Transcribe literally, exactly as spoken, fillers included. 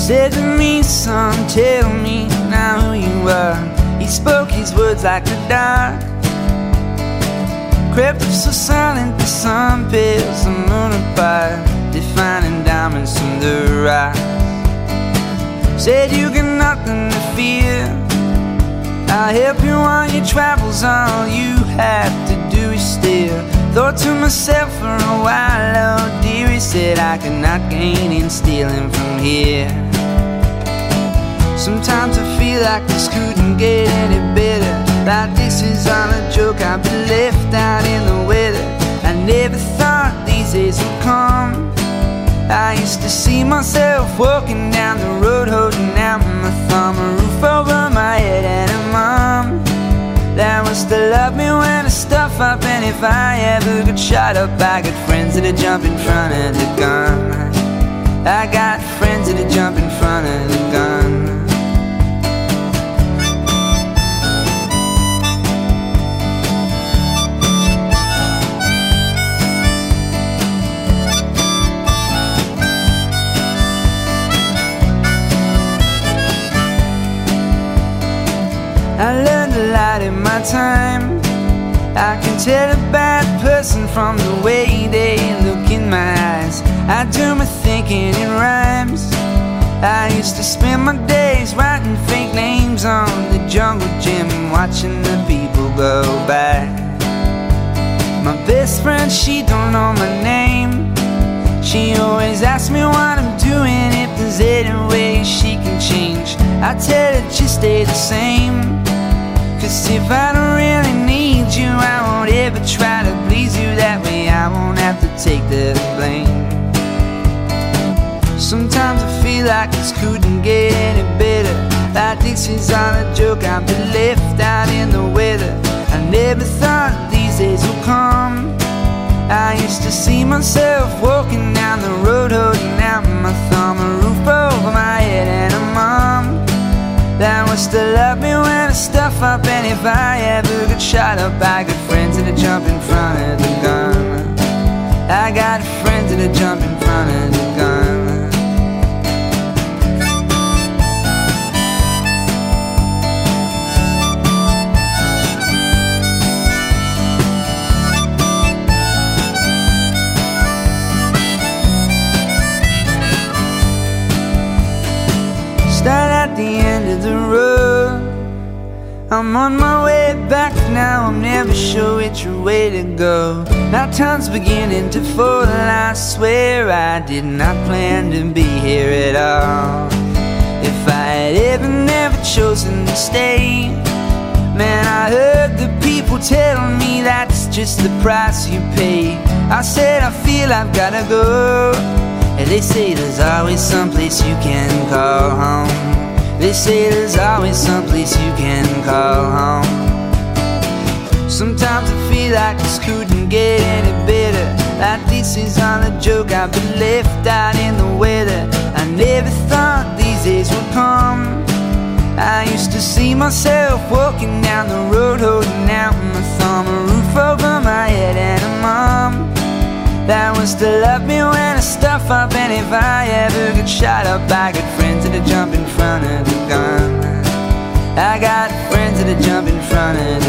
said to me, son, tell me now who you are. He spoke his words like the dark, crept up so silent the sun pales the moon apart, defining diamonds from the rocks. Said you got nothing to fear, I'll help you on your travels, all you have to do is steer. Thought to myself for a while, oh dear, he said I cannot gain in stealing from here. Sometimes I feel like this couldn't get any better, like this is all a joke, I've been left out in the weather. I never thought these days would come. I used to see myself walking down the road holding out my thumb, a roof over my head and a mom that was to love me when I stuff up. And if I ever got shot up, I got friends that'd jump in front of the gun. I got friends that'd jump in front of the gun. I learned a lot in my time. I can tell a bad person from the way they look in my eyes. I do my thinking in rhymes. I used to spend my days writing fake names on the jungle gym and watching the people go by. My best friend, she don't know my name. She always asks me what I'm doing, if there's any way she can change. I tell her just stay the same, cause if I don't really need you, I won't ever try to please you. That way I won't have to take the blame. Sometimes I feel like this couldn't get any better, like this is all a joke, I've been left out in the weather. I never thought these days would come. I used to see myself walking down the road holding out my thumb, a roof over my head and a mom that was to love me when I stuff up. And if I ever got shot up, I got friends that'd jump in front of the gun. I got friends that'd jump in front of the gun. Start at the end of the road, I'm on my way back now, I'm never sure which way to go. Now time's beginning to fall, I swear I did not plan to be here at all. If I had ever never chosen to stay, man, I heard the people telling me that's just the price you pay. I said I feel I've gotta go, and they say there's always someplace you can call home. They say there's always someplace you can call home. Sometimes I feel like this couldn't get any better, like this is all a joke, I've been left out in the weather. I never thought these days would come. I used to see myself walking down the road holding out my thumb, a roof over my head and a mom that was to love me when I stuff up. And if I ever get shot up, I got friends that'd jump in front of the gun. I got friends that'd jump in front of the